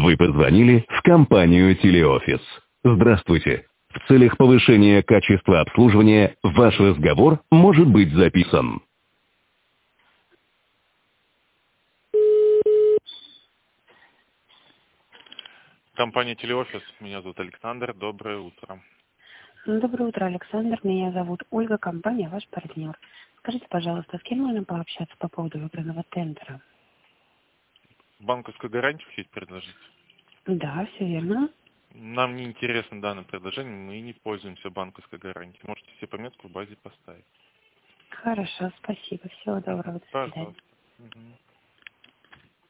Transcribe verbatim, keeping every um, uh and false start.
Вы позвонили в компанию «Телеофис». Здравствуйте. В целях повышения качества обслуживания ваш разговор может быть записан. Компания «Телеофис». Меня зовут Александр. Доброе утро. Доброе утро, Александр. Меня зовут Ольга, компания «Ваш партнер». Скажите, пожалуйста, с кем можно пообщаться по поводу выбранного тендера? Банковскую гарантию хотите предложить? Да, все верно. Нам не интересно данное предложение, мы не пользуемся банковской гарантией. Можете себе пометку в базе поставить. Хорошо, спасибо. Всего доброго. До свидания. Пожалуйста. Угу.